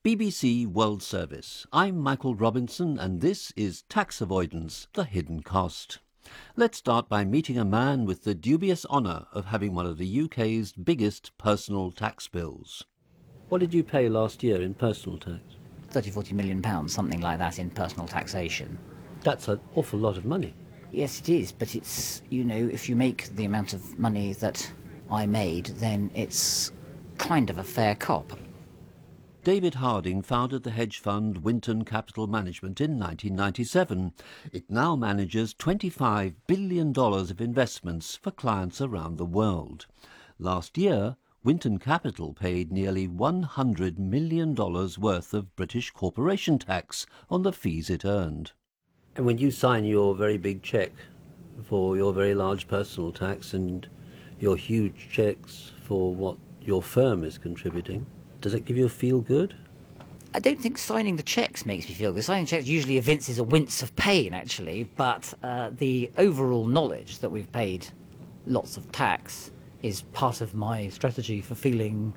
BBC World Service. I'm Michael Robinson and this is Tax Avoidance, the Hidden Cost. Let's start by meeting a man with the dubious honour of having one of the UK's biggest personal tax bills. What did you pay last year in personal tax? 30-40 million pounds, something like that, in personal taxation. That's an awful lot of money. Yes, it is, but it's, if you make the amount of money that I made, then it's kind of a fair cop. David Harding founded the hedge fund Winton Capital Management in 1997. It now manages $25 billion of investments for clients around the world. Last year, Winton Capital paid nearly $100 million worth of British corporation tax on the fees it earned. And when you sign your very big cheque for your very large personal tax and your huge cheques for what your firm is contributing, does it give you a feel good? I don't think signing the cheques makes me feel good. Signing cheques usually evinces a wince of pain, actually, but the overall knowledge that we've paid lots of tax is part of my strategy for feeling,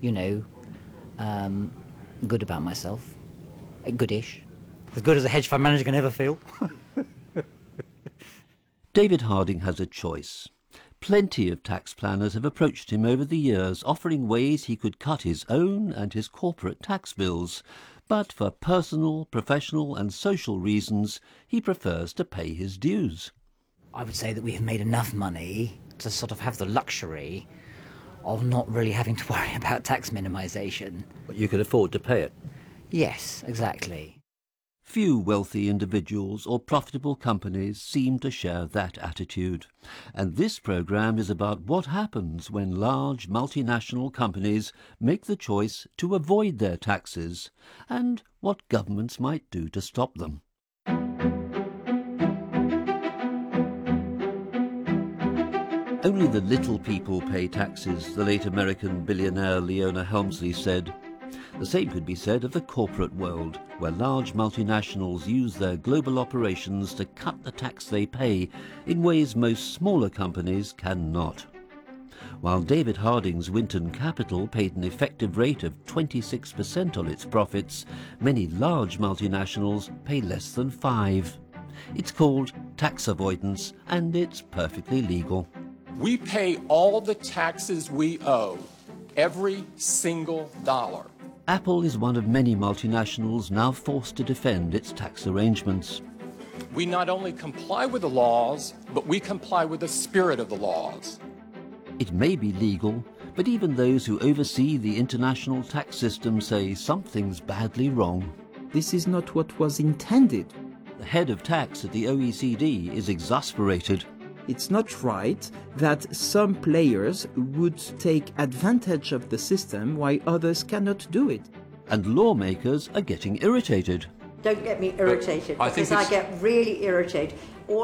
good about myself. Goodish. As good as a hedge fund manager can ever feel. David Harding has a choice. Plenty of tax planners have approached him over the years, offering ways he could cut his own and his corporate tax bills. But for personal, professional and social reasons, he prefers to pay his dues. I would say that we have made enough money to sort of have the luxury of not really having to worry about tax minimisation. But you can afford to pay it. Yes, exactly. Few wealthy individuals or profitable companies seem to share that attitude. And this programme is about what happens when large multinational companies make the choice to avoid their taxes and what governments might do to stop them. Only the little people pay taxes, the late American billionaire Leona Helmsley said. The same could be said of the corporate world, where large multinationals use their global operations to cut the tax they pay in ways most smaller companies cannot. While David Harding's Winton Capital paid an effective rate of 26% on its profits, many large multinationals pay less than 5%. It's called tax avoidance, and it's perfectly legal. We pay all the taxes we owe, every single dollar. Apple is one of many multinationals now forced to defend its tax arrangements. We not only comply with the laws, but we comply with the spirit of the laws. It may be legal, but even those who oversee the international tax system say something's badly wrong. This is not what was intended. The head of tax at the OECD is exasperated. It's not right that some players would take advantage of the system while others cannot do it. And lawmakers are getting irritated. Don't get me irritated, because I get really irritated.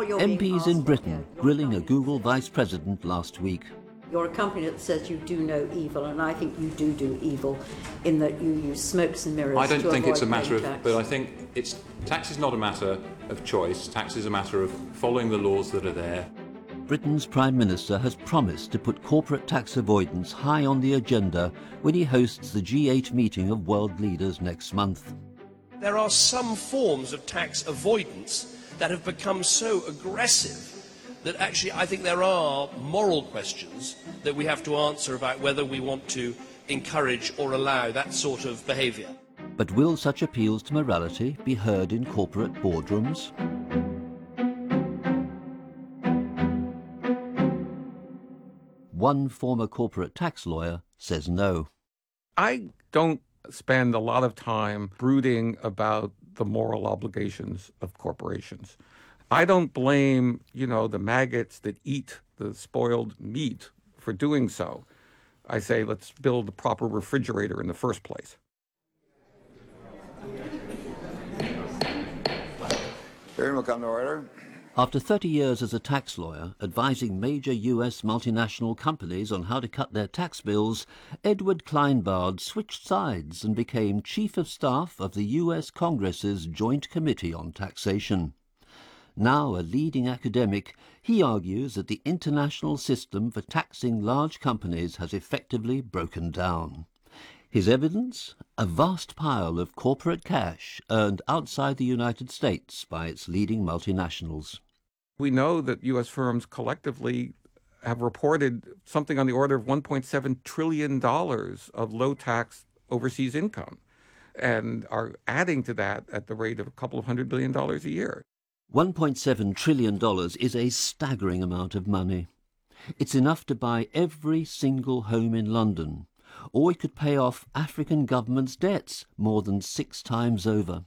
MPs in Britain grilling a Google vice president last week. You're a company that says you do no evil, and I think you do evil in that you use smokes and mirrors. I don't think it's a matter of, tax. but I think tax is not a matter of choice. Tax is a matter of following the laws that are there. Britain's Prime Minister has promised to put corporate tax avoidance high on the agenda when he hosts the G8 meeting of world leaders next month. There are some forms of tax avoidance that have become so aggressive that actually I think there are moral questions that we have to answer about whether we want to encourage or allow that sort of behaviour. But will such appeals to morality be heard in corporate boardrooms? One former corporate tax lawyer says no. I don't spend a lot of time brooding about the moral obligations of corporations. I don't blame, the maggots that eat the spoiled meat for doing so. I say let's build the proper refrigerator in the first place. Hearing will come to order. After 30 years as a tax lawyer, advising major US multinational companies on how to cut their tax bills, Edward Kleinbard switched sides and became Chief of Staff of the US Congress's Joint Committee on Taxation. Now a leading academic, he argues that the international system for taxing large companies has effectively broken down. His evidence? A vast pile of corporate cash earned outside the United States by its leading multinationals. We know that U.S. firms collectively have reported something on the order of $1.7 trillion of low-tax overseas income and are adding to that at the rate of a couple of $100 billion a year. $1.7 trillion is a staggering amount of money. It's enough to buy every single home in London, or it could pay off African governments' debts more than 6 times over.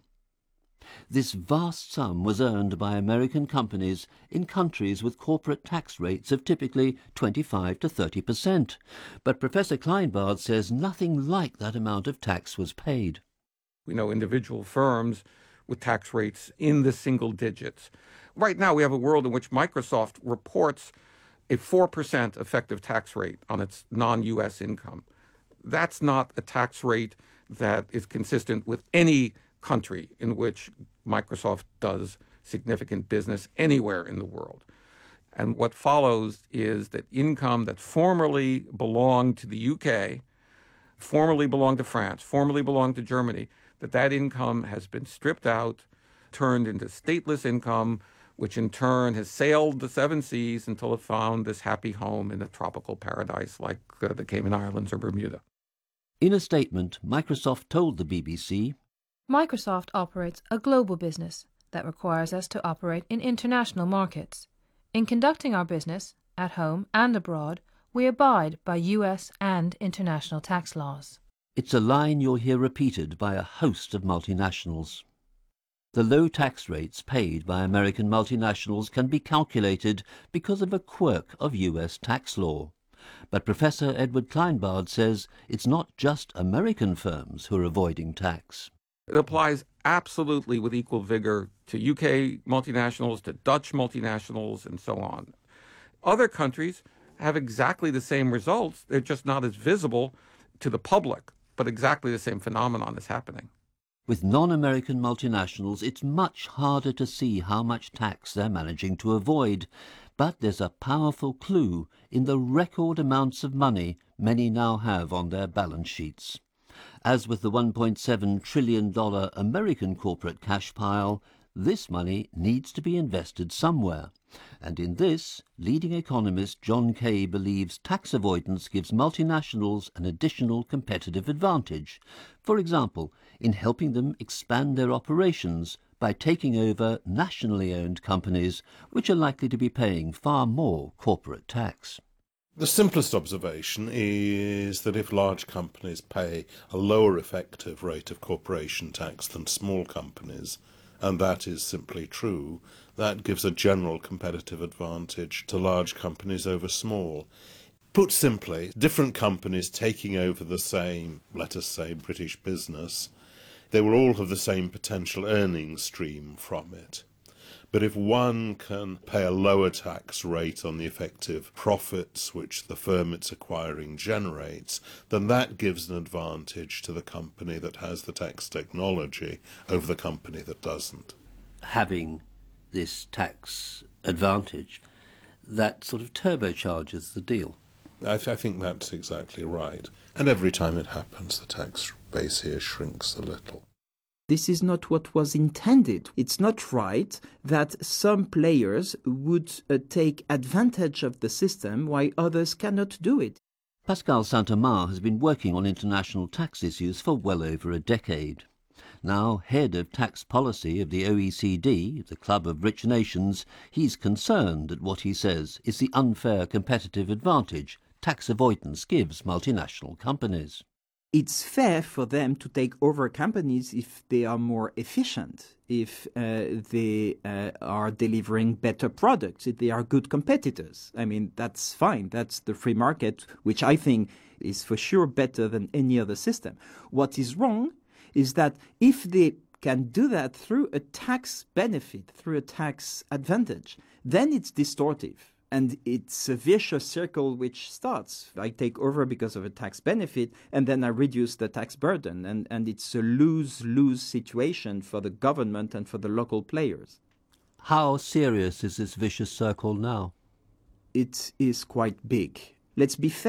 This vast sum was earned by American companies in countries with corporate tax rates of typically 25 to 30%. But Professor Kleinbard says nothing like that amount of tax was paid. We know individual firms with tax rates in the single digits. Right now, we have a world in which Microsoft reports a 4% effective tax rate on its non-U.S. income. That's not a tax rate that is consistent with any country in which Microsoft does significant business anywhere in the world. And what follows is that income that formerly belonged to the UK, formerly belonged to France, formerly belonged to Germany, that income has been stripped out, turned into stateless income, which in turn has sailed the 7 seas until it found this happy home in a tropical paradise like the Cayman Islands or Bermuda. In a statement, Microsoft told the BBC, Microsoft operates a global business that requires us to operate in international markets. In conducting our business, at home and abroad, we abide by U.S. and international tax laws. It's a line you'll hear repeated by a host of multinationals. The low tax rates paid by American multinationals can be calculated because of a quirk of U.S. tax law. But Professor Edward Kleinbard says it's not just American firms who are avoiding tax. It applies absolutely with equal vigor to UK multinationals, to Dutch multinationals, and so on. Other countries have exactly the same results. They're just not as visible to the public, but exactly the same phenomenon is happening. With non-American multinationals, it's much harder to see how much tax they're managing to avoid. But there's a powerful clue in the record amounts of money many now have on their balance sheets. As with the $1.7 trillion American corporate cash pile, this money needs to be invested somewhere. And in this, leading economist John Kay believes tax avoidance gives multinationals an additional competitive advantage. For example, in helping them expand their operations by taking over nationally owned companies which are likely to be paying far more corporate tax. The simplest observation is that if large companies pay a lower effective rate of corporation tax than small companies, and that is simply true, that gives a general competitive advantage to large companies over small. Put simply, different companies taking over the same, let us say, British business, they will all have the same potential earnings stream from it. But if one can pay a lower tax rate on the effective profits which the firm it's acquiring generates, then that gives an advantage to the company that has the tax technology over the company that doesn't. Having this tax advantage, that sort of turbocharges the deal. I think that's exactly right. And every time it happens, the tax base here shrinks a little. This is not what was intended. It's not right that some players would take advantage of the system while others cannot do it. Pascal Saint-Amand has been working on international tax issues for well over a decade. Now head of tax policy of the OECD, the Club of Rich Nations, he's concerned at what he says is the unfair competitive advantage tax avoidance gives multinational companies. It's fair for them to take over companies if they are more efficient, if they are delivering better products, if they are good competitors. I mean, that's fine. That's the free market, which I think is for sure better than any other system. What is wrong is that if they can do that through a tax benefit, through a tax advantage, then it's distortive. And it's a vicious circle which starts. I take over because of a tax benefit, and then I reduce the tax burden. And it's a lose-lose situation for the government and for the local players. How serious is this vicious circle now? It is quite big. Let's be fair.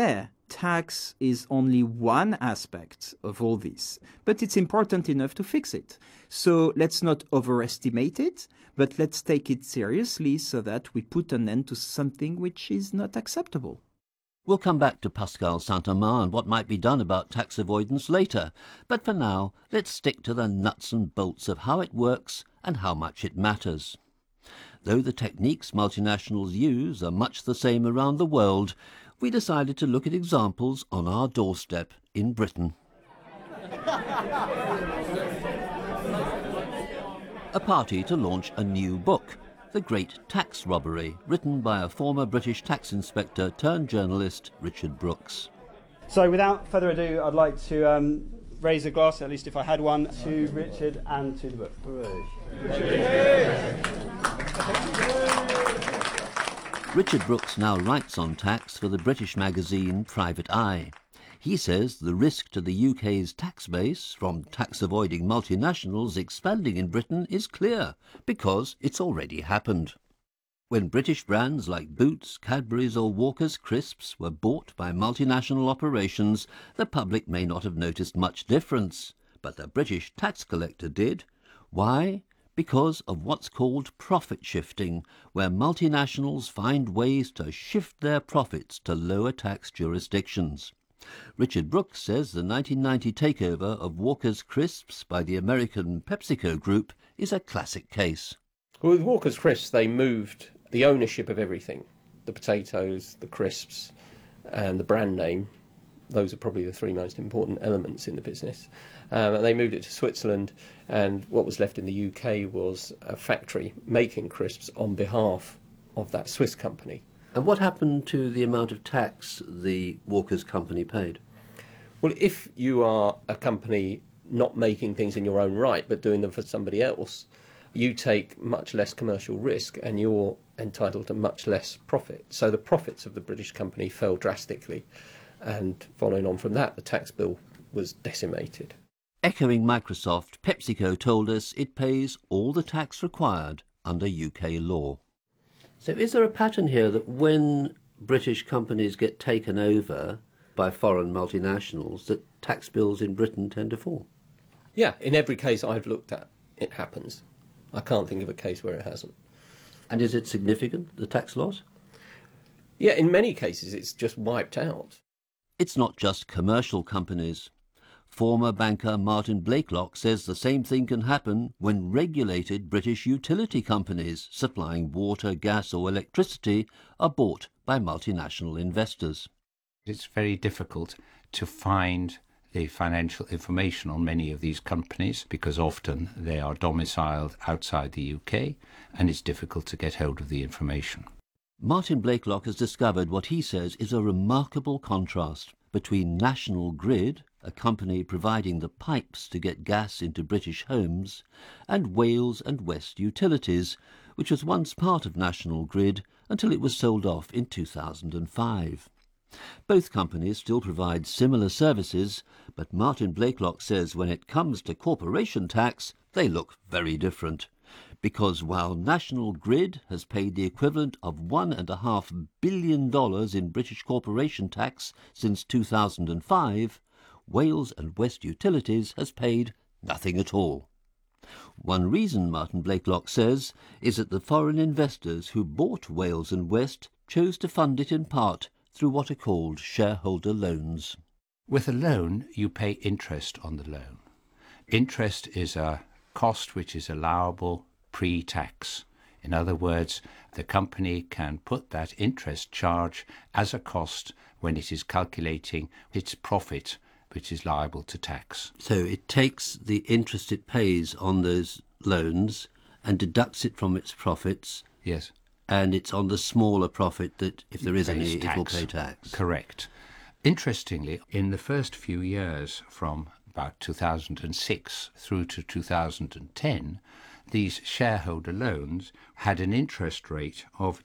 tax is only one aspect of all this, but it's important enough to fix it. So let's not overestimate it, but let's take it seriously so that we put an end to something which is not acceptable. We'll come back to Pascal Saint-Amand and what might be done about tax avoidance later, but for now, let's stick to the nuts and bolts of how it works and how much it matters. Though the techniques multinationals use are much the same around the world, we decided to look at examples on our doorstep in Britain. A party to launch a new book, The Great Tax Robbery, written by a former British tax inspector turned journalist, Richard Brooks. So without further ado, I'd like to raise a glass, at least if I had one, to Richard and to the book. Richard Brooks now writes on tax for the British magazine Private Eye. He says the risk to the UK's tax base from tax-avoiding multinationals expanding in Britain is clear, because it's already happened. When British brands like Boots, Cadbury's or Walker's Crisps were bought by multinational operations, the public may not have noticed much difference, but the British tax collector did. Why? Because of what's called profit shifting, where multinationals find ways to shift their profits to lower tax jurisdictions. Richard Brooks says the 1990 takeover of Walker's Crisps by the American PepsiCo Group is a classic case. Well, with Walker's Crisps, they moved the ownership of everything, the potatoes, the crisps, and the brand name. Those are probably the three most important elements in the business. And they moved it to Switzerland, and what was left in the UK was a factory making crisps on behalf of that Swiss company. And what happened to the amount of tax the Walker's company paid? Well, if you are a company not making things in your own right, but doing them for somebody else, you take much less commercial risk and you're entitled to much less profit. So the profits of the British company fell drastically. And following on from that, the tax bill was decimated. Echoing Microsoft, PepsiCo told us it pays all the tax required under UK law. So is there a pattern here that when British companies get taken over by foreign multinationals, that tax bills in Britain tend to fall? Yeah, in every case I've looked at, it happens. I can't think of a case where it hasn't. And is it significant, the tax loss? Yeah, in many cases it's just wiped out. It's not just commercial companies. Former banker Martin Blakelock says the same thing can happen when regulated British utility companies supplying water, gas or electricity are bought by multinational investors. It's very difficult to find the financial information on many of these companies because often they are domiciled outside the UK and it's difficult to get hold of the information. Martin Blakelock has discovered what he says is a remarkable contrast between National Grid, a company providing the pipes to get gas into British homes, and Wales and West Utilities, which was once part of National Grid until it was sold off in 2005. Both companies still provide similar services, but Martin Blakelock says when it comes to corporation tax, they look very different. Because while National Grid has paid the equivalent of $1.5 billion in British corporation tax since 2005, Wales and West Utilities has paid nothing at all. One reason, Martin Blakelock says, is that the foreign investors who bought Wales and West chose to fund it in part through what are called shareholder loans. With a loan, you pay interest on the loan. Interest is a cost which is allowable pre-tax. In other words, the company can put that interest charge as a cost when it is calculating its profit, which is liable to tax. So it takes the interest it pays on those loans and deducts it from its profits. Yes. And it's on the smaller profit that, if there is any, it will pay tax. Correct. Interestingly, in the first few years, from about 2006 through to 2010, these shareholder loans had an interest rate of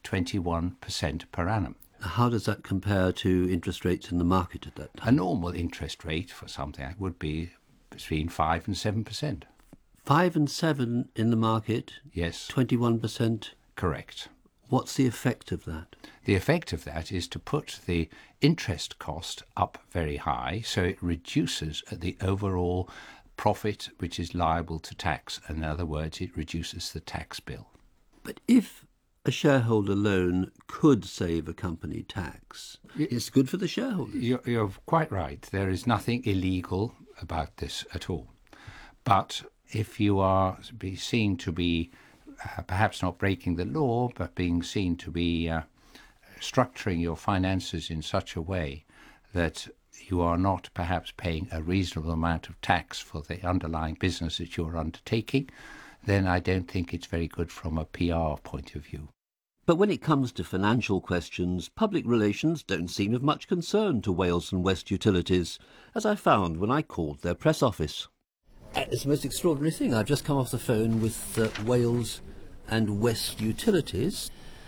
21% per annum. How does that compare to interest rates in the market at that time? A normal interest rate for something would be between 5 and 7%. 5 and 7 in the market? Yes. 21%? Correct. What's the effect of that? The effect of that is to put the interest cost up very high, so it reduces the overall profit which is liable to tax. In other words, it reduces the tax bill. But if a shareholder loan could save a company tax, it's good for the shareholders. You're quite right. There is nothing illegal about this at all. But if you are seen to be perhaps not breaking the law, but being seen to be structuring your finances in such a way that you are not perhaps paying a reasonable amount of tax for the underlying business that you're undertaking, then I don't think it's very good from a PR point of view. But when it comes to financial questions, public relations don't seem of much concern to Wales and West Utilities, as I found when I called their press office. It's the most extraordinary thing. I've just come off the phone with Wales and West Utilities,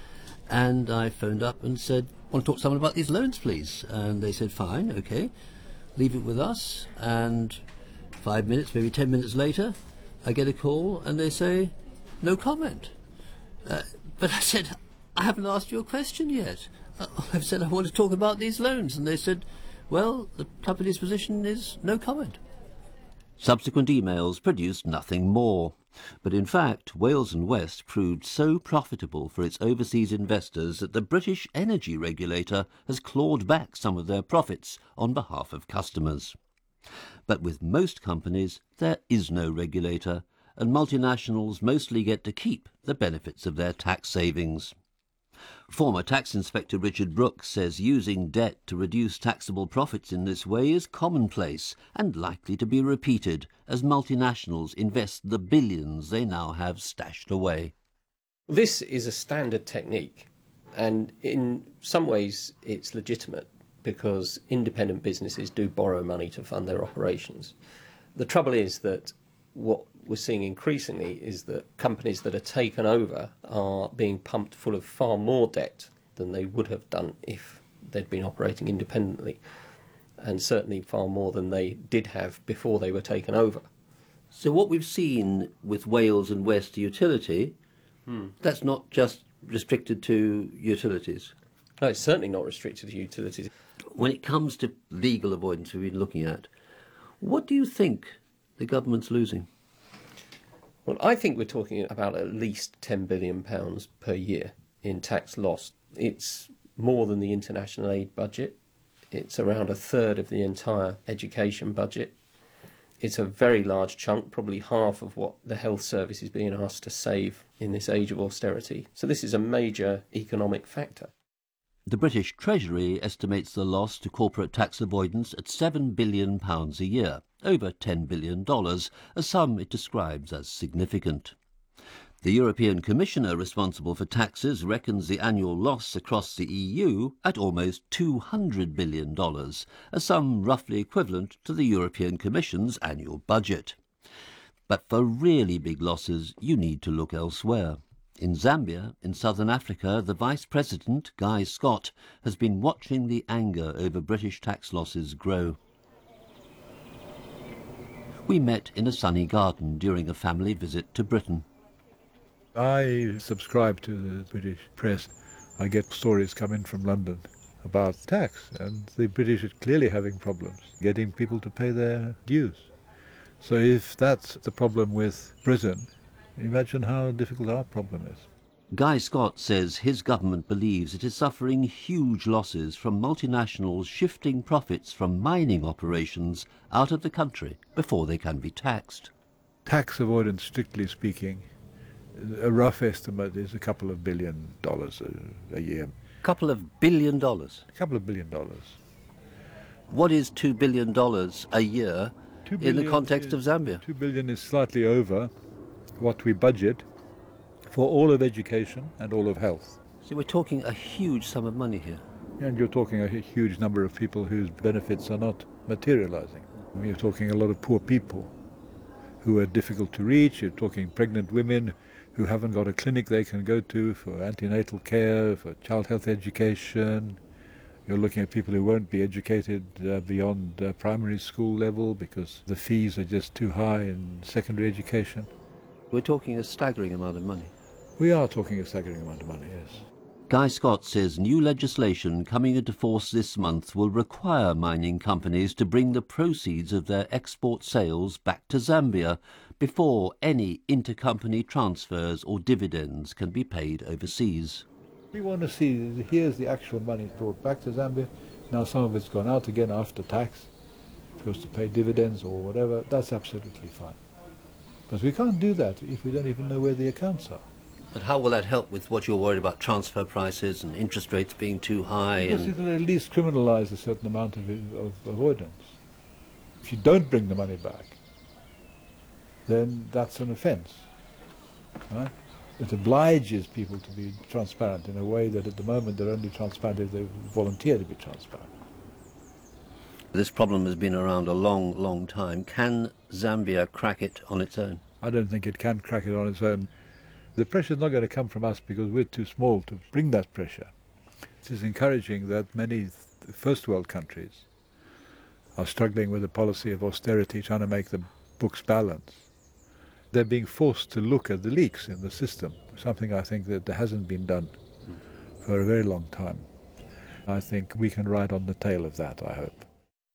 and I phoned up and said, I want to talk to someone about these loans, please. And they said, fine, OK, leave it with us. And 5 minutes, maybe 10 minutes later, I get a call and they say, no comment. But I said, I haven't asked you a question yet. I've said I want to talk about these loans. And they said, well, the company's position is no comment. Subsequent emails produced nothing more. But in fact, Wales and West proved so profitable for its overseas investors that the British energy regulator has clawed back some of their profits on behalf of customers. But with most companies, there is no regulator, and multinationals mostly get to keep the benefits of their tax savings. Former tax inspector Richard Brooks says using debt to reduce taxable profits in this way is commonplace and likely to be repeated as multinationals invest the billions they now have stashed away. This is a standard technique, and in some ways it's legitimate because independent businesses do borrow money to fund their operations. The trouble is that what we're seeing increasingly is that companies that are taken over are being pumped full of far more debt than they would have done if they'd been operating independently, and certainly far more than they did have before they were taken over. So what we've seen with Wales and West Utility, that's not just restricted to utilities. No, it's certainly not restricted to utilities. When it comes to legal avoidance we've been looking at, what do you think the government's losing? Well, I think we're talking about at least £10 billion per year in tax loss. It's more than the international aid budget. It's around a third of the entire education budget. It's a very large chunk, probably half of what the health service is being asked to save in this age of austerity. So this is a major economic factor. The British Treasury estimates the loss to corporate tax avoidance at £7 billion a year, over $10 billion, a sum it describes as significant. The European Commissioner responsible for taxes reckons the annual loss across the EU at almost $200 billion, a sum roughly equivalent to the European Commission's annual budget. But for really big losses, you need to look elsewhere. In Zambia, in southern Africa, the Vice President, Guy Scott, has been watching the anger over British tax losses grow. We met in a sunny garden during a family visit to Britain. I subscribe to the British press. I get stories coming from London about tax, and the British are clearly having problems getting people to pay their dues. So if that's the problem with Britain, imagine how difficult our problem is. Guy Scott says his government believes it is suffering huge losses from multinationals shifting profits from mining operations out of the country before they can be taxed. Tax avoidance, strictly speaking, a rough estimate is a couple of $1 billion a year. Couple of billion dollars? A couple of $1 billion. What is $2 billion a year in the context of Zambia? $2 billion is slightly over what we budget for all of education and all of health. So we're talking a huge sum of money here. And you're talking a huge number of people whose benefits are not materializing. You're talking a lot of poor people who are difficult to reach. You're talking pregnant women who haven't got a clinic they can go to for antenatal care, for child health education. You're looking at people who won't be educated beyond primary school level because the fees are just too high in secondary education. We're talking a staggering amount of money. We are talking a staggering amount of money, yes. Guy Scott says new legislation coming into force this month will require mining companies to bring the proceeds of their export sales back to Zambia before any intercompany transfers or dividends can be paid overseas. We want to see, here's the actual money brought back to Zambia. Now some of it's gone out again after tax, goes to pay dividends or whatever. That's absolutely fine. But we can't do that if we don't even know where the accounts are. But how will that help with what you're worried about, transfer prices and interest rates being too high? Because it will at least criminalise a certain amount of avoidance. If you don't bring the money back, then that's an offence. Right? It obliges people to be transparent in a way that at the moment they're only transparent if they volunteer to be transparent. This problem has been around a long, long time. Can Zambia crack it on its own? I don't think it can crack it on its own. The pressure is not going to come from us because we're too small to bring that pressure. It is encouraging that many first world countries are struggling with a policy of austerity, trying to make the books balance. They're being forced to look at the leaks in the system, something I think that hasn't been done for a very long time. I think we can ride on the tail of that, I hope.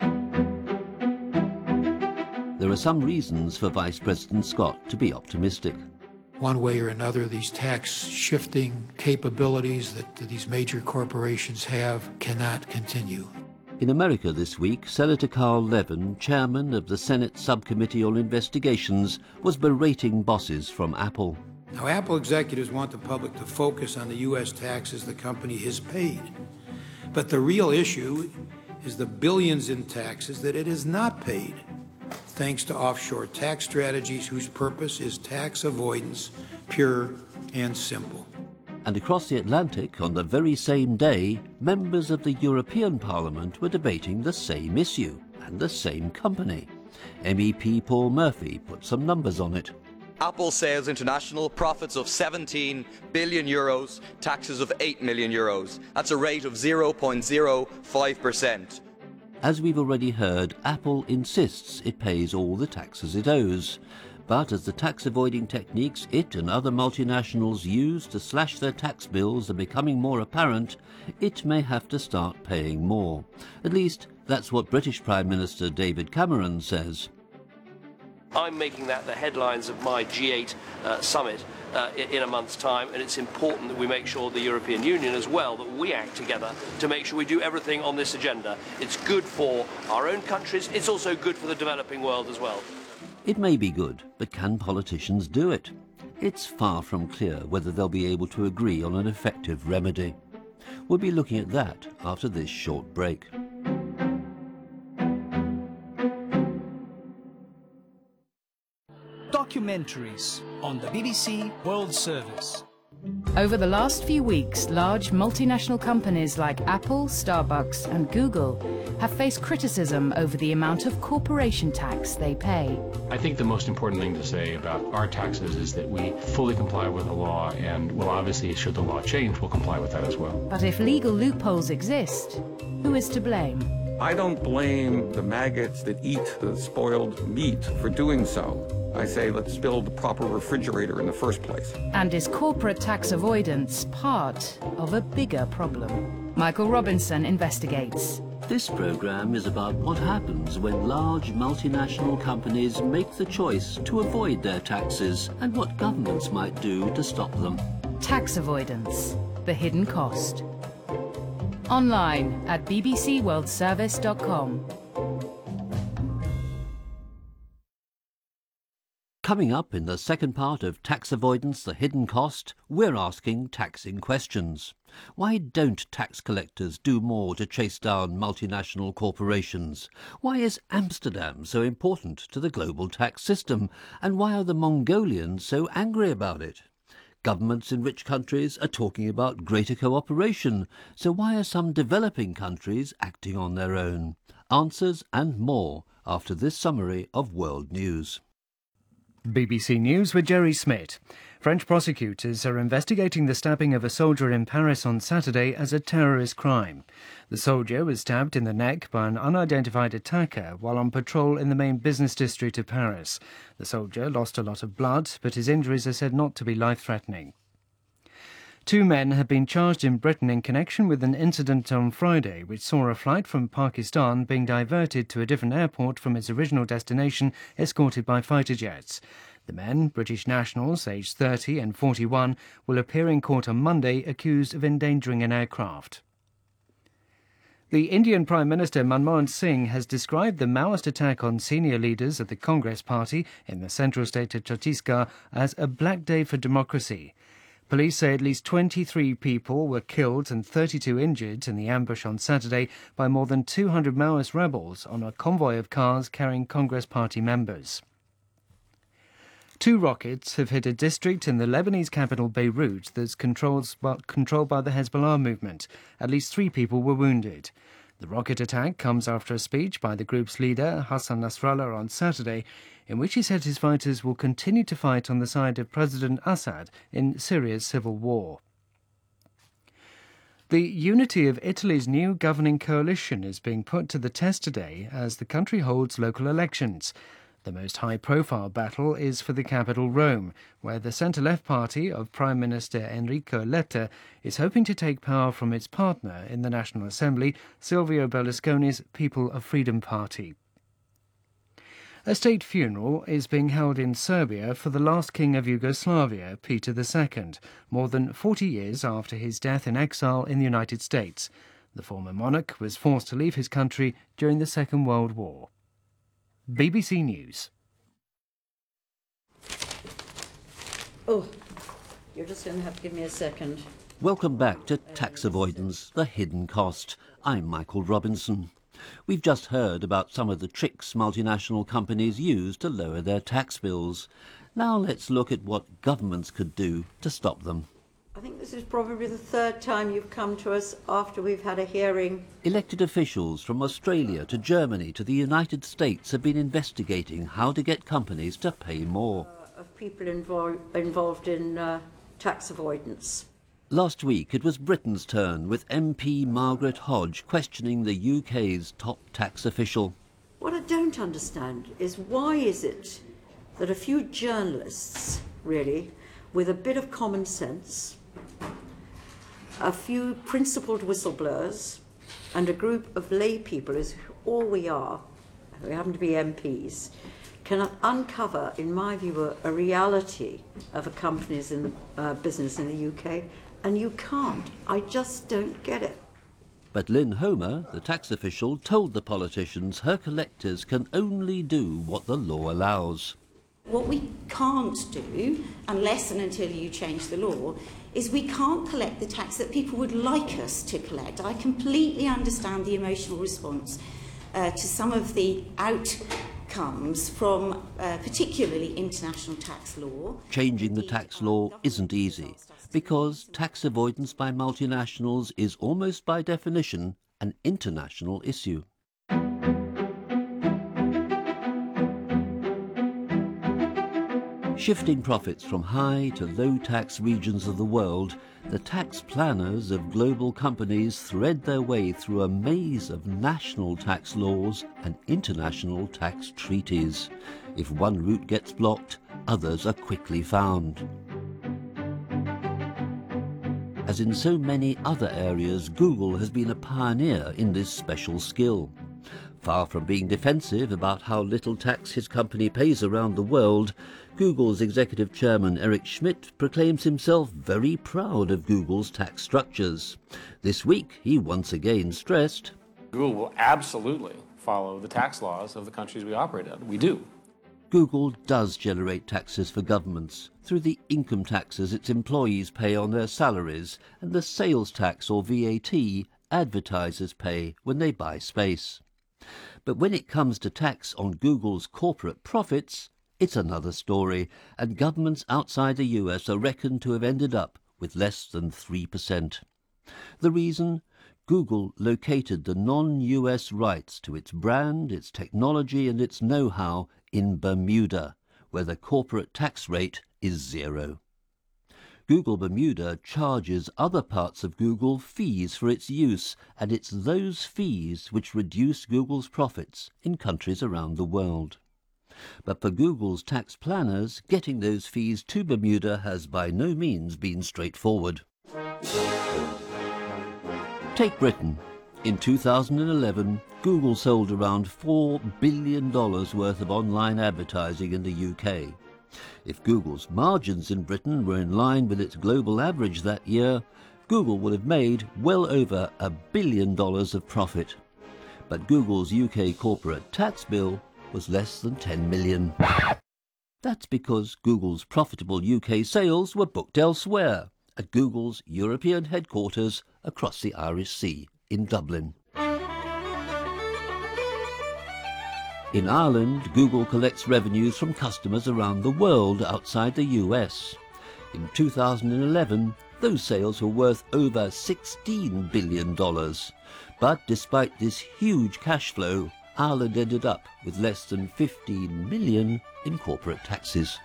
There are some reasons for Vice President Scott to be optimistic. One way or another, these tax shifting capabilities that these major corporations have cannot continue. In America this week, Senator Carl Levin, chairman of the Senate Subcommittee on Investigations, was berating bosses from Apple. Now, Apple executives want the public to focus on the U.S. taxes the company has paid. But the real issue is the billions in taxes that it has not paid, thanks to offshore tax strategies whose purpose is tax avoidance, pure and simple. And across the Atlantic, on the very same day, members of the European Parliament were debating the same issue and the same company. MEP Paul Murphy put some numbers on it. Apple Sales International, profits of 17 billion euros, taxes of 8 million euros. That's a rate of 0.05%. As we've already heard, Apple insists it pays all the taxes it owes. But as the tax-avoiding techniques it and other multinationals use to slash their tax bills are becoming more apparent, it may have to start paying more. At least, that's what British Prime Minister David Cameron says. I'm making that the headlines of my G8 summit in a month's time, and it's important that we make sure the European Union as well, that we act together to make sure we do everything on this agenda. It's good for our own countries, it's also good for the developing world as well. It may be good, but can politicians do it? It's far from clear whether they'll be able to agree on an effective remedy. We'll be looking at that after this short break. Documentaries on the BBC World Service. Over the last few weeks, large multinational companies like Apple, Starbucks and Google have faced criticism over the amount of corporation tax they pay. I think the most important thing to say about our taxes is that we fully comply with the law, and, well, obviously, should the law change, we'll comply with that as well. But if legal loopholes exist, who is to blame? I don't blame the maggots that eat the spoiled meat for doing so. I say let's build the proper refrigerator in the first place. And is corporate tax avoidance part of a bigger problem? Michael Robinson investigates. This programme is about what happens when large multinational companies make the choice to avoid their taxes and what governments might do to stop them. Tax avoidance, the hidden cost. Online at bbcworldservice.com. Coming up in the second part of Tax Avoidance, the Hidden Cost, we're asking taxing questions. Why don't tax collectors do more to chase down multinational corporations? Why is Amsterdam so important to the global tax system? And why are the Mongolians so angry about it? Governments in rich countries are talking about greater cooperation, so why are some developing countries acting on their own? Answers and more after this summary of world news. BBC News with Jerry Smith. French prosecutors are investigating the stabbing of a soldier in Paris on Saturday as a terrorist crime. The soldier was stabbed in the neck by an unidentified attacker while on patrol in the main business district of Paris. The soldier lost a lot of blood, but his injuries are said not to be life-threatening. 2 men have been charged in Britain in connection with an incident on Friday which saw a flight from Pakistan being diverted to a different airport from its original destination, escorted by fighter jets. The men, British nationals aged 30 and 41, will appear in court on Monday accused of endangering an aircraft. The Indian Prime Minister Manmohan Singh has described the Maoist attack on senior leaders of the Congress Party in the central state of Chhattisgarh as a black day for democracy. Police say at least 23 people were killed and 32 injured in the ambush on Saturday by more than 200 Maoist rebels on a convoy of cars carrying Congress Party members. 2 rockets have hit a district in the Lebanese capital Beirut that's controlled by the Hezbollah movement. At least 3 people were wounded. The rocket attack comes after a speech by the group's leader, Hassan Nasrallah, on Saturday, in which he said his fighters will continue to fight on the side of President Assad in Syria's civil war. The unity of Italy's new governing coalition is being put to the test today as the country holds local elections. The most high-profile battle is for the capital, Rome, where the centre-left party of Prime Minister Enrico Letta is hoping to take power from its partner in the National Assembly, Silvio Berlusconi's People of Freedom Party. A state funeral is being held in Serbia for the last king of Yugoslavia, Peter II, more than 40 years after his death in exile in the United States. The former monarch was forced to leave his country during the Second World War. BBC News. Oh, you're just going to have to give me a second. Welcome back to Tax Avoidance, the Hidden Cost. I'm Michael Robinson. We've just heard about some of the tricks multinational companies use to lower their tax bills. Now let's look at what governments could do to stop them. I think this is probably the 3rd time you've come to us after we've had a hearing. Elected officials from Australia to Germany to the United States have been investigating how to get companies to pay more. Of people involved in tax avoidance. Last week it was Britain's turn, with MP Margaret Hodge questioning the UK's top tax official. What I don't understand is why is it that a few journalists, really, with a bit of common sense, a few principled whistleblowers, and a group of lay people, is all we are, we happen to be MPs, can uncover, in my view, a reality of a company's in the business in the UK, and you can't. I just don't get it. But Lynn Homer, the tax official, told the politicians her collectors can only do what the law allows. What we can't do, unless and until you change the law, is we can't collect the tax that people would like us to collect. I completely understand the emotional response to some of the outcomes from particularly international tax law. Changing the tax law isn't easy, because tax avoidance by multinationals is almost by definition an international issue. Shifting profits from high to low tax regions of the world, the tax planners of global companies thread their way through a maze of national tax laws and international tax treaties. If one route gets blocked, others are quickly found. As in so many other areas, Google has been a pioneer in this special skill. Far from being defensive about how little tax his company pays around the world, Google's executive chairman Eric Schmidt proclaims himself very proud of Google's tax structures. This week, he once again stressed, Google will absolutely follow the tax laws of the countries we operate in. We do. Google does generate taxes for governments through the income taxes its employees pay on their salaries and the sales tax or VAT advertisers pay when they buy space. But when it comes to tax on Google's corporate profits, it's another story, and governments outside the US are reckoned to have ended up with less than 3%. The reason? Google located the non-US rights to its brand, its technology and its know-how in Bermuda, where the corporate tax rate is 0. Google Bermuda charges other parts of Google fees for its use, and it's those fees which reduce Google's profits in countries around the world. But for Google's tax planners, getting those fees to Bermuda has by no means been straightforward. Take Britain. In 2011, Google sold around $4 billion worth of online advertising in the UK. If Google's margins in Britain were in line with its global average that year, Google would have made well over $1 billion of profit. But Google's UK corporate tax bill was less than 10 million. That's because Google's profitable UK sales were booked elsewhere, at Google's European headquarters across the Irish Sea in Dublin. In Ireland, Google collects revenues from customers around the world outside the US. In 2011, those sales were worth over $16 billion. But despite this huge cash flow, Ireland ended up with less than 15 million in corporate taxes.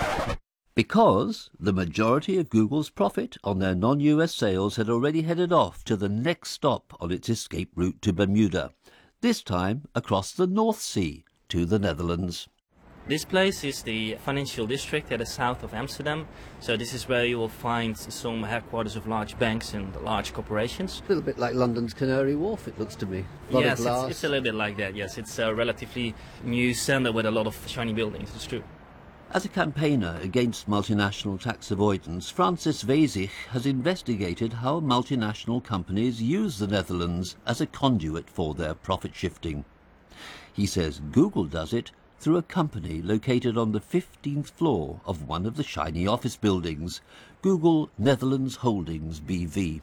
Because the majority of Google's profit on their non-US sales had already headed off to the next stop on its escape route to Bermuda, this time across the North Sea to the Netherlands. This place is the financial district at the south of Amsterdam. So this is where you will find some headquarters of large banks and large corporations. A little bit like London's Canary Wharf, it looks to me. Yes, it's a little bit like that, yes. It's a relatively new centre with a lot of shiny buildings, it's true. As a campaigner against multinational tax avoidance, Francis Wezich has investigated how multinational companies use the Netherlands as a conduit for their profit shifting. He says Google does it through a company located on the 15th floor of one of the shiny office buildings, Google Netherlands Holdings BV.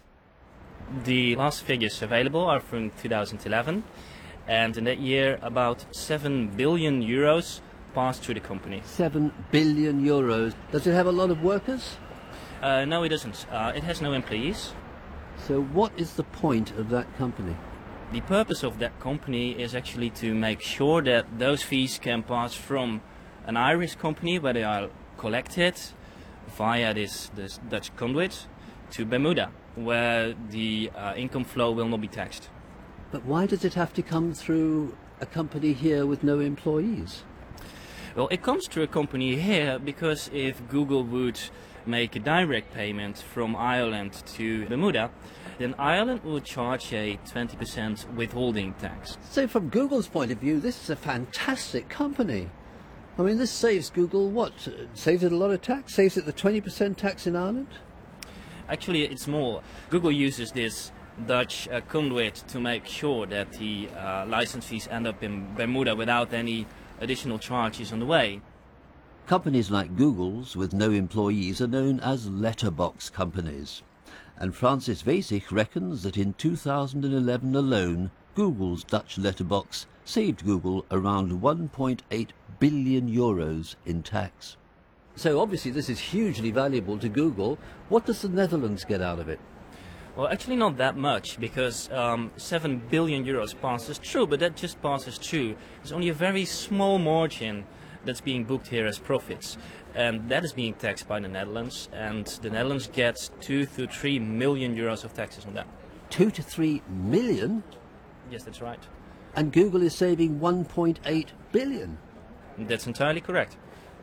The last figures available are from 2011, and in that year about 7 billion euros passed through the company. 7 billion euros. Does it have a lot of workers? No, it doesn't. It has no employees. So what is the point of that company? The purpose of that company is actually to make sure that those fees can pass from an Irish company where they are collected via this Dutch conduit to Bermuda, where the income flow will not be taxed. But why does it have to come through a company here with no employees? Well, it comes through a company here because if Google would make a direct payment from Ireland to Bermuda, then Ireland would charge a 20% withholding tax. So from Google's point of view, this is a fantastic company. I mean, this saves Google what? Saves it a lot of tax? Saves it the 20% tax in Ireland? Actually, it's more. Google uses this Dutch conduit to make sure that the license fees end up in Bermuda without any additional charges on the way. Companies like Google's with no employees are known as letterbox companies. And Francis Wezich reckons that in 2011 alone, Google's Dutch letterbox saved Google around 1.8 billion euros in tax. So obviously this is hugely valuable to Google. What does the Netherlands get out of it? Well, actually not that much, because 7 billion euros passes through, but that just passes through. There's only a very small margin that's being booked here as profits, and that is being taxed by the Netherlands, and the Netherlands gets 2 to 3 million euros of taxes on that. 2 to 3 million? Yes, that's right. And Google is saving 1.8 billion? That's entirely correct.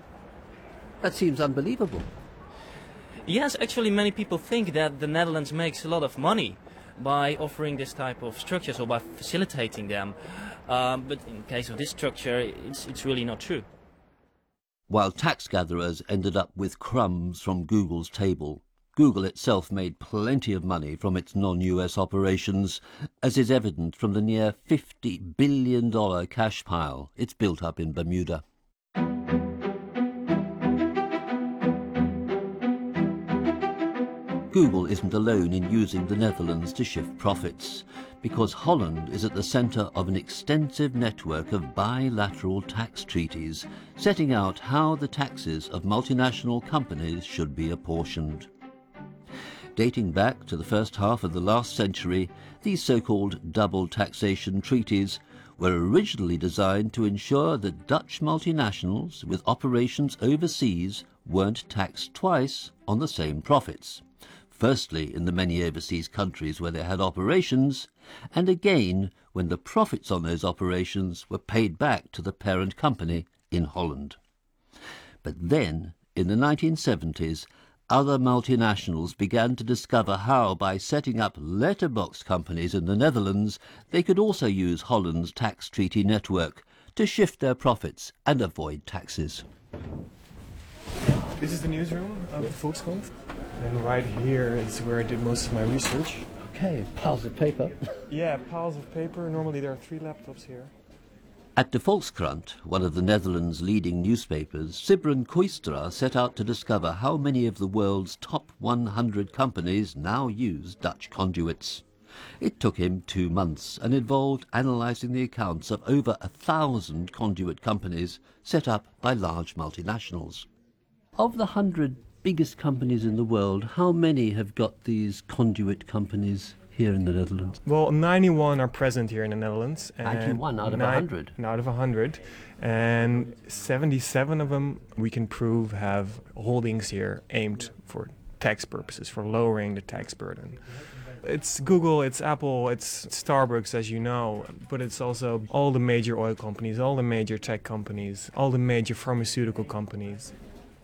That seems unbelievable. Yes, actually many people think that the Netherlands makes a lot of money by offering this type of structures or by facilitating them. But in the case of this structure, it's really not true. While tax gatherers ended up with crumbs from Google's table, Google itself made plenty of money from its non-US operations, as is evident from the near $50 billion cash pile it's built up in Bermuda. Google isn't alone in using the Netherlands to shift profits, because Holland is at the centre of an extensive network of bilateral tax treaties, setting out how the taxes of multinational companies should be apportioned. Dating back to the first half of the last century, these so-called double taxation treaties were originally designed to ensure that Dutch multinationals with operations overseas weren't taxed twice on the same profits. Firstly, in the many overseas countries where they had operations, and again when the profits on those operations were paid back to the parent company in Holland. But then, in the 1970s, other multinationals began to discover how, by setting up letterbox companies in the Netherlands, they could also use Holland's tax treaty network to shift their profits and avoid taxes. This is the newsroom of the Volkskrant, and right here is where I did most of my research. Okay, piles of paper. Yeah, piles of paper. Normally there are 3 laptops here. At De Volkskrant, one of the Netherlands' leading newspapers, Sybren Koistra set out to discover how many of the world's top 100 companies now use Dutch conduits. It took him 2 months and involved analysing the accounts of over 1,000 conduit companies set up by large multinationals. Of the 100 biggest companies in the world, how many have got these conduit companies here in the Netherlands? Well, 91 are present here in the Netherlands. And 91 out of 100? Out of 100. And 77 of them, we can prove, have holdings here aimed for tax purposes, for lowering the tax burden. It's Google, it's Apple, it's Starbucks, as you know, but it's also all the major oil companies, all the major tech companies, all the major pharmaceutical companies.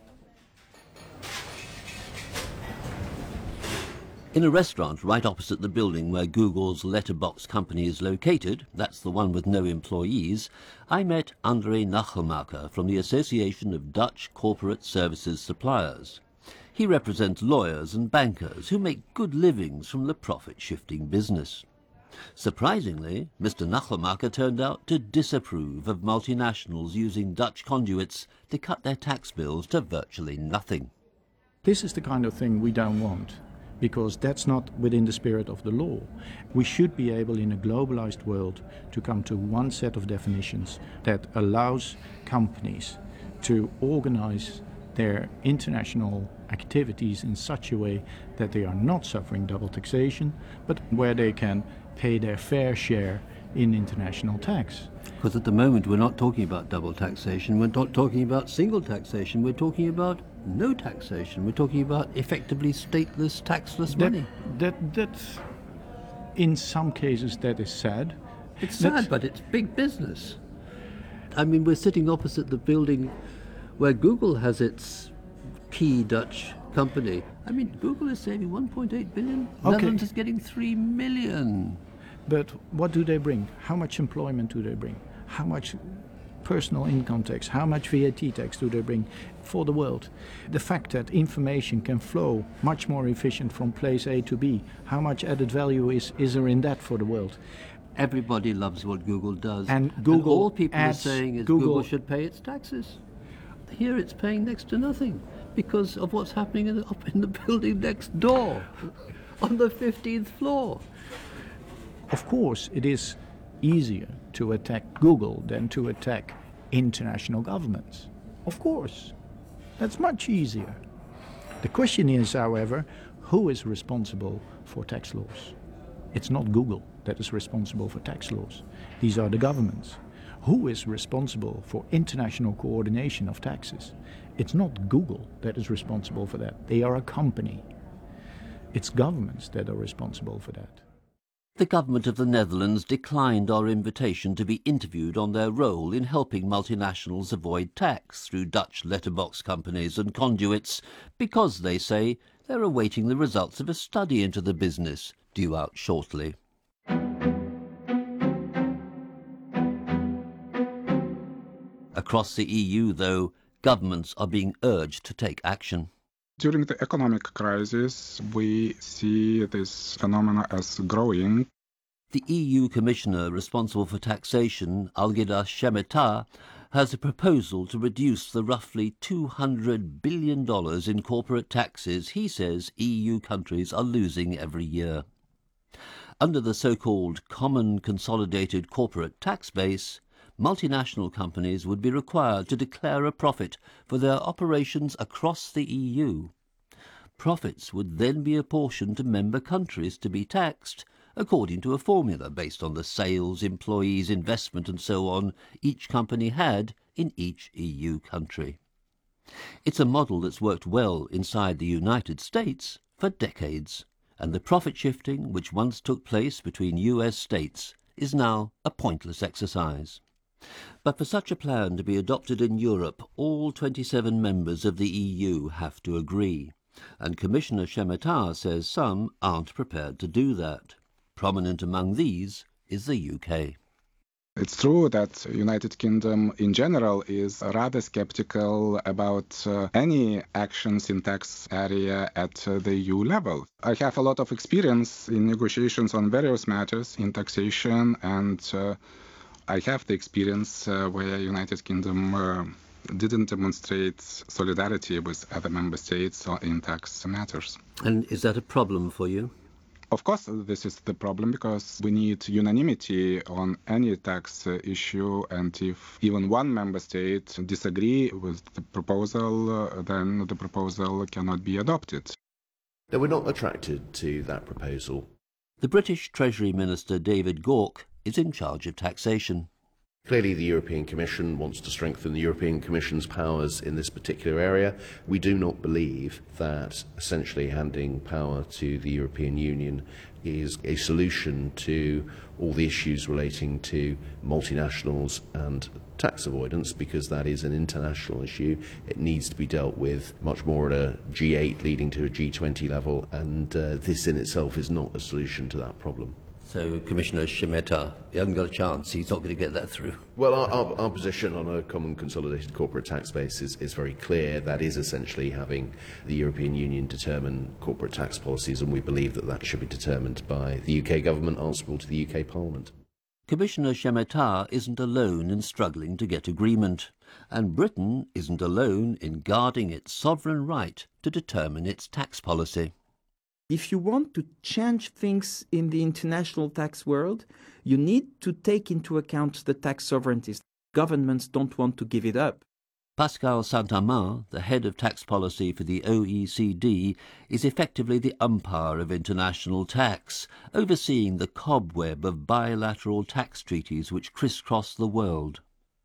In a restaurant right opposite the building where Google's letterbox company is located, that's the one with no employees, I met André Nachelmaker from the Association of Dutch Corporate Services Suppliers. He represents lawyers and bankers who make good livings from the profit-shifting business. Surprisingly, Mr. Nachelmaker turned out to disapprove of multinationals using Dutch conduits to cut their tax bills to virtually nothing. This is the kind of thing we don't want, because that's not within the spirit of the law. We should be able, in a globalized world, to come to one set of definitions that allows companies to organize their international activities in such a way that they are not suffering double taxation, but where they can pay their fair share in international tax. Because at the moment we're not talking about double taxation, we're not talking about single taxation, we're talking about no taxation. We're talking about effectively stateless, taxless money. That in some cases that is sad. It's sad, but it's big business. I mean, we're sitting opposite the building where Google has its key Dutch company. I mean, Google is saving 1.8 billion. Okay. Netherlands is getting 3 million. But what do they bring? How much employment do they bring? How much personal income tax, how much VAT tax do they bring for the world? The fact that information can flow much more efficient from place A to B, how much added value is there in that for the world? Everybody loves what Google does. And Google all people are saying is Google should pay its taxes. Here it's paying next to nothing because of what's happening up in the building next door on the 15th floor. Of course, it is easier to attack Google than to attack international governments. Of course, that's much easier. The question is, however, who is responsible for tax laws? It's not Google that is responsible for tax laws. These are the governments. Who is responsible for international coordination of taxes? It's not Google that is responsible for that. They are a company. It's governments that are responsible for that. The government of the Netherlands declined our invitation to be interviewed on their role in helping multinationals avoid tax through Dutch letterbox companies and conduits because, they say, they're awaiting the results of a study into the business due out shortly. Across the EU, though, governments are being urged to take action. During the economic crisis, we see this phenomena as growing. The EU Commissioner responsible for taxation, Algirdas Šemeta, has a proposal to reduce the roughly $200 billion in corporate taxes he says EU countries are losing every year. Under the so-called Common Consolidated Corporate Tax Base, multinational companies would be required to declare a profit for their operations across the EU. Profits would then be apportioned to member countries to be taxed, according to a formula based on the sales, employees, investment and so on each company had in each EU country. It's a model that's worked well inside the United States for decades, and the profit shifting which once took place between US states is now a pointless exercise. But for such a plan to be adopted in Europe, all 27 members of the EU have to agree. And Commissioner Shemetar says some aren't prepared to do that. Prominent among these is the UK. It's true that the United Kingdom in general is rather skeptical about any actions in tax area at the EU level. I have a lot of experience in negotiations on various matters in taxation, and I have the experience where United Kingdom didn't demonstrate solidarity with other member states in tax matters. And is that a problem for you? Of course, this is the problem, because we need unanimity on any tax issue, and if even one member state disagree with the proposal, then the proposal cannot be adopted. Now, we're not attracted to that proposal. The British Treasury Minister David Gauke is in charge of taxation. Clearly, the European Commission wants to strengthen the European Commission's powers in this particular area. We do not believe that essentially handing power to the European Union is a solution to all the issues relating to multinationals and tax avoidance, because that is an international issue. It needs to be dealt with much more at a G8 leading to a G20 level, and this in itself is not a solution to that problem. So Commissioner Shemetar, he hasn't got a chance. He's not going to get that through. Well, our position on a common consolidated corporate tax base is very clear. That is essentially having the European Union determine corporate tax policies, and we believe that that should be determined by the UK government answerable to the UK Parliament. Commissioner Shemetar isn't alone in struggling to get agreement, and Britain isn't alone in guarding its sovereign right to determine its tax policy. If you want to change things in the international tax world, you need to take into account the tax sovereignties. Governments don't want to give it up. Pascal Saint-Amand, the head of tax policy for the OECD, is effectively the umpire of international tax, overseeing the cobweb of bilateral tax treaties which crisscross the world.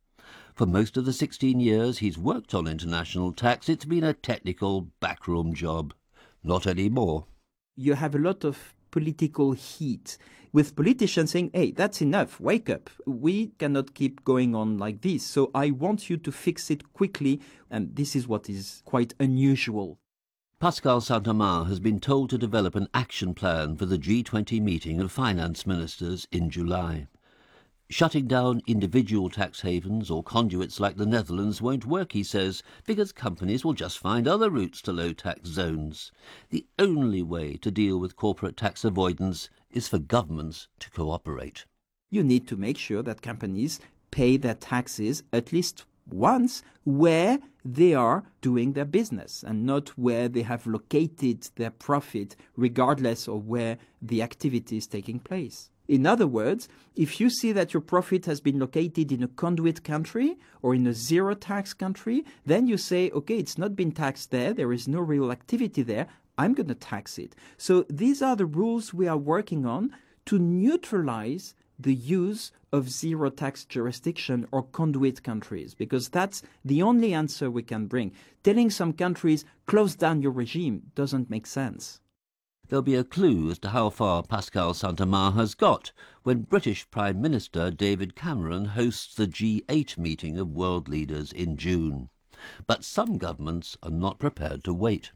For most of the 16 years he's worked on international tax, it's been a technical backroom job. Not anymore. You have a lot of political heat with politicians saying, hey, that's enough, wake up. We cannot keep going on like this. So I want you to fix it quickly. And this is what is quite unusual. Pascal Saint-Amand has been told to develop an action plan for the G20 meeting of finance ministers in July. Shutting down individual tax havens or conduits like the Netherlands won't work, he says, because companies will just find other routes to low-tax zones. The only way to deal with corporate tax avoidance is for governments to cooperate. You need to make sure that companies pay their taxes at least once where they are doing their business and not where they have located their profit, regardless of where the activity is taking place. In other words, if you see that your profit has been located in a conduit country or in a zero-tax country, then you say, okay, it's not been taxed there is no real activity there, I'm going to tax it. So these are the rules we are working on to neutralize the use of zero-tax jurisdiction or conduit countries, because that's the only answer we can bring. Telling some countries, close down your regime, doesn't make sense. There'll be a clue as to how far Pascal Saint-Amand has got when British Prime Minister David Cameron hosts the G8 meeting of world leaders in June. But some governments are not prepared to wait.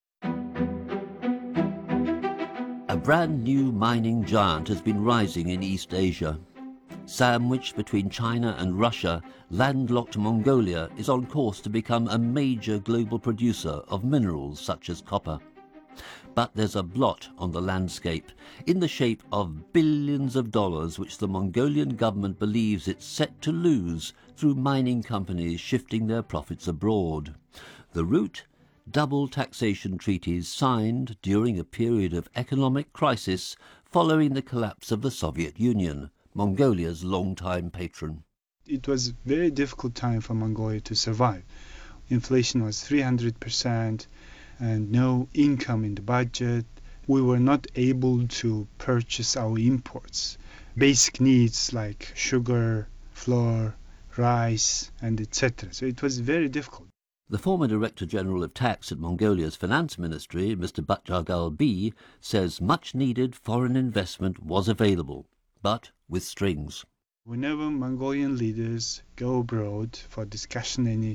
A brand new mining giant has been rising in East Asia. Sandwiched between China and Russia, landlocked Mongolia is on course to become a major global producer of minerals such as copper. But there's a blot on the landscape in the shape of billions of dollars which the Mongolian government believes it's set to lose through mining companies shifting their profits abroad. The root? Double taxation treaties signed during a period of economic crisis following the collapse of the Soviet Union, Mongolia's longtime patron. It was a very difficult time for Mongolia to survive. Inflation was 300%. And no income in the budget. We were not able to purchase our imports. Basic needs like sugar, flour, rice, and etc. So it was very difficult. The former Director General of Tax at Mongolia's Finance Ministry, Mr. Batjargal B, says much needed foreign investment was available, but with strings. Whenever Mongolian leaders go abroad for discussion any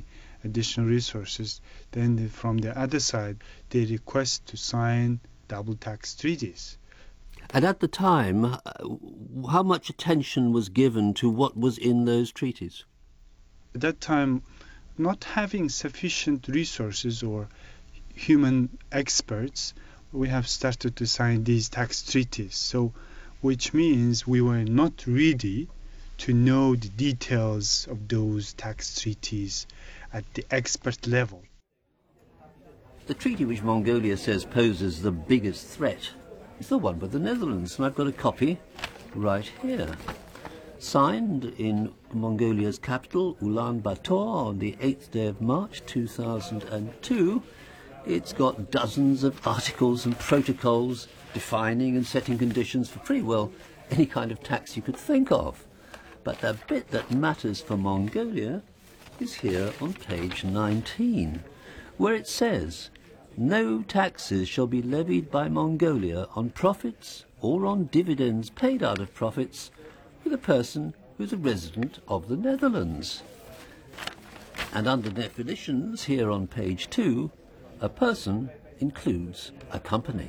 additional resources, then from the other side, they request to sign double tax treaties. And at the time, how much attention was given to what was in those treaties? At that time, not having sufficient resources or human experts, we have started to sign these tax treaties. So, which means we were not ready to know the details of those tax treaties at the expert level. The treaty which Mongolia says poses the biggest threat is the one with the Netherlands, and I've got a copy right here. Signed in Mongolia's capital, Ulaanbaatar, on the 8th day of March 2002. It's got dozens of articles and protocols defining and setting conditions for pretty well any kind of tax you could think of. But the bit that matters for Mongolia is here on page 19, where it says, "No taxes shall be levied by Mongolia on profits or on dividends paid out of profits with a person who's a resident of the Netherlands." And under definitions, here on page 2, a person includes a company.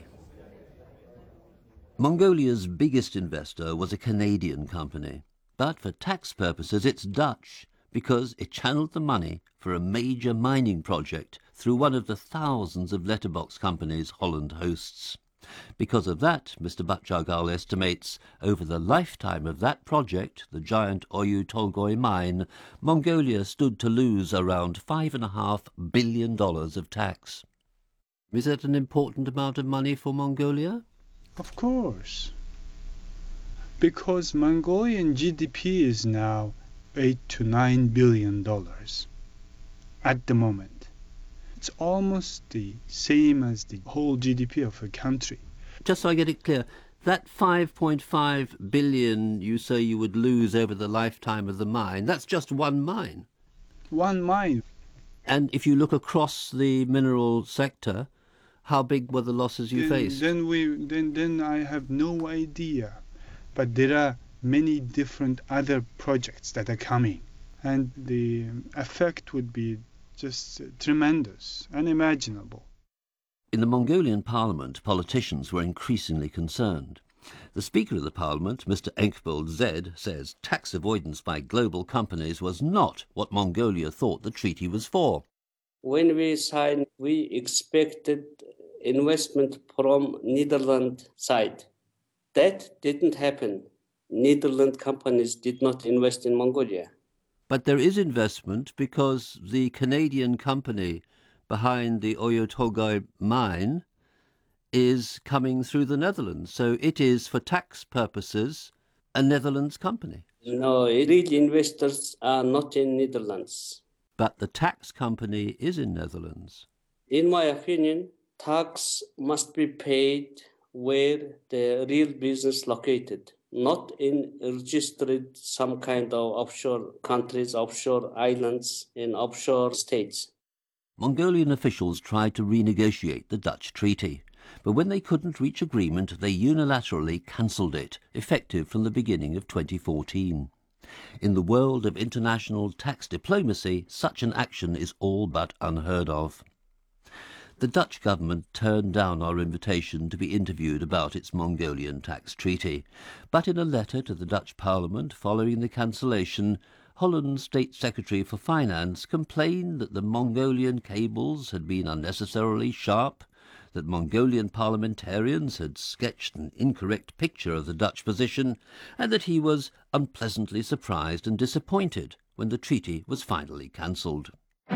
Mongolia's biggest investor was a Canadian company, but for tax purposes it's Dutch, because it channeled the money for a major mining project through one of the thousands of letterbox companies Holland hosts. Because of that, Mr. Batjargal estimates, over the lifetime of that project, the giant Oyu Tolgoi mine, Mongolia stood to lose around $5.5 billion of tax. Is that an important amount of money for Mongolia? Of course. Because Mongolian GDP is now $8 to $9 billion at the moment. It's almost the same as the whole GDP of a country. Just so I get it clear, that 5.5 billion you say you would lose over the lifetime of the mine, that's just one mine? One mine. And if you look across the mineral sector, how big were the losses you faced? Then I have no idea. But there are many different other projects that are coming, and the effect would be just tremendous, unimaginable. In the Mongolian parliament, politicians were increasingly concerned. The Speaker of the Parliament, Mr. Enkbold Zed, says tax avoidance by global companies was not what Mongolia thought the treaty was for. When we signed, we expected investment from Netherlands side. That didn't happen. Netherlands companies did not invest in Mongolia. But there is investment because the Canadian company behind the Oyu Tolgoi mine is coming through the Netherlands. So it is, for tax purposes, a Netherlands company. No, real investors are not in Netherlands. But the tax company is in Netherlands. In my opinion, tax must be paid where the real business located, not in registered some kind of offshore countries, offshore islands, in offshore states. Mongolian officials tried to renegotiate the Dutch treaty, but when they couldn't reach agreement, they unilaterally cancelled it, effective from the beginning of 2014. In the world of international tax diplomacy, such an action is all but unheard of. The Dutch government turned down our invitation to be interviewed about its Mongolian tax treaty, but in a letter to the Dutch Parliament following the cancellation, Holland's State Secretary for Finance complained that the Mongolian cables had been unnecessarily sharp, that Mongolian parliamentarians had sketched an incorrect picture of the Dutch position, and that he was unpleasantly surprised and disappointed when the treaty was finally cancelled.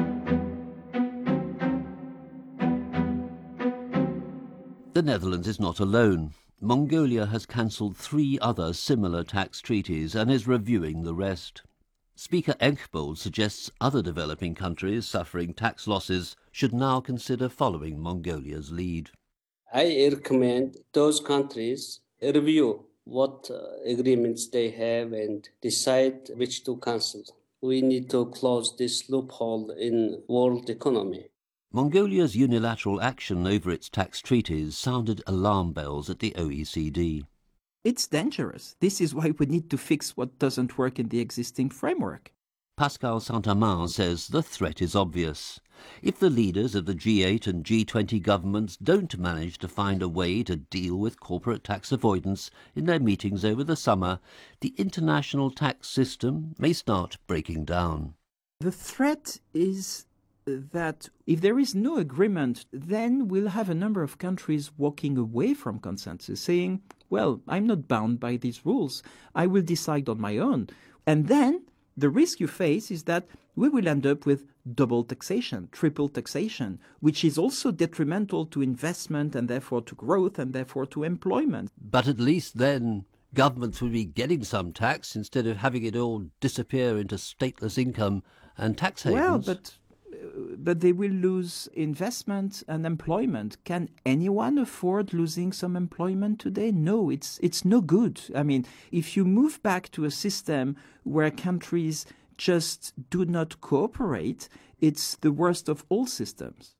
The Netherlands is not alone. Mongolia has cancelled 3 other similar tax treaties and is reviewing the rest. Speaker Enkbold suggests other developing countries suffering tax losses should now consider following Mongolia's lead. I recommend those countries review what agreements they have and decide which to cancel. We need to close this loophole in world economy. Mongolia's unilateral action over its tax treaties sounded alarm bells at the OECD. It's dangerous. This is why we need to fix what doesn't work in the existing framework. Pascal Saint-Amand says the threat is obvious. If the leaders of the G8 and G20 governments don't manage to find a way to deal with corporate tax avoidance in their meetings over the summer, the international tax system may start breaking down. The threat is that if there is no agreement, then we'll have a number of countries walking away from consensus, saying, well, I'm not bound by these rules. I will decide on my own. And then the risk you face is that we will end up with double taxation, triple taxation, which is also detrimental to investment and therefore to growth and therefore to employment. But at least then governments will be getting some tax instead of having it all disappear into stateless income and tax havens. Well, but they will lose investment and employment. Can anyone afford losing some employment today? No, it's no good. I mean, if you move back to a system where countries just do not cooperate, it's the worst of all systems.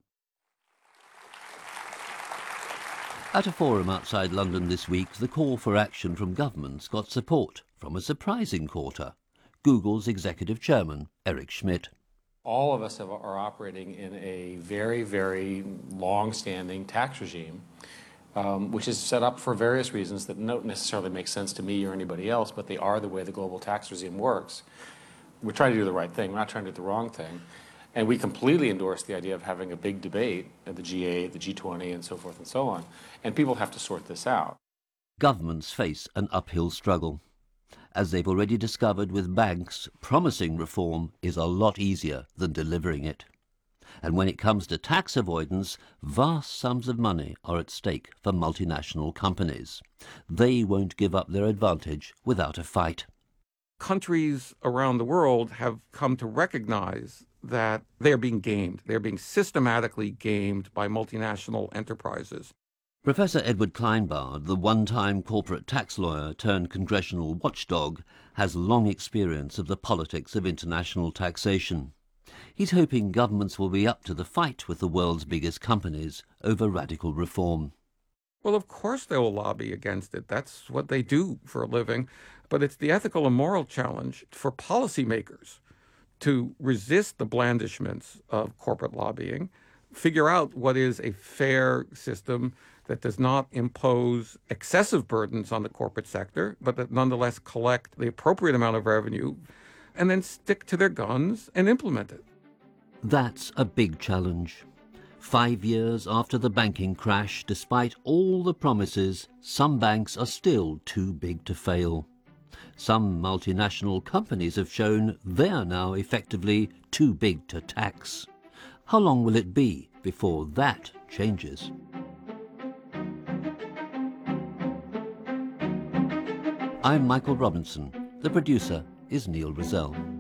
At a forum outside London this week, the call for action from governments got support from a surprising quarter, Google's executive chairman, Eric Schmidt. All of us are operating in a very, very long-standing tax regime, which is set up for various reasons that don't necessarily make sense to me or anybody else, but they are the way the global tax regime works. We're trying to do the right thing. We're not trying to do the wrong thing. And we completely endorse the idea of having a big debate at the G8, the G20, and so forth and so on. And people have to sort this out. Governments face an uphill struggle. As they've already discovered with banks, promising reform is a lot easier than delivering it. And when it comes to tax avoidance, vast sums of money are at stake for multinational companies. They won't give up their advantage without a fight. Countries around the world have come to recognize that they're being gamed. They're being systematically gamed by multinational enterprises. Professor Edward Kleinbard, the one-time corporate tax lawyer turned congressional watchdog, has long experience of the politics of international taxation. He's hoping governments will be up to the fight with the world's biggest companies over radical reform. Well, of course they will lobby against it. That's what they do for a living. But it's the ethical and moral challenge for policymakers to resist the blandishments of corporate lobbying, figure out what is a fair system that does not impose excessive burdens on the corporate sector, but that nonetheless collect the appropriate amount of revenue, and then stick to their guns and implement it. That's a big challenge. 5 years after the banking crash, despite all the promises, some banks are still too big to fail. Some multinational companies have shown they are now effectively too big to tax. How long will it be before that changes? I'm Michael Robinson. The producer is Neil Rizell.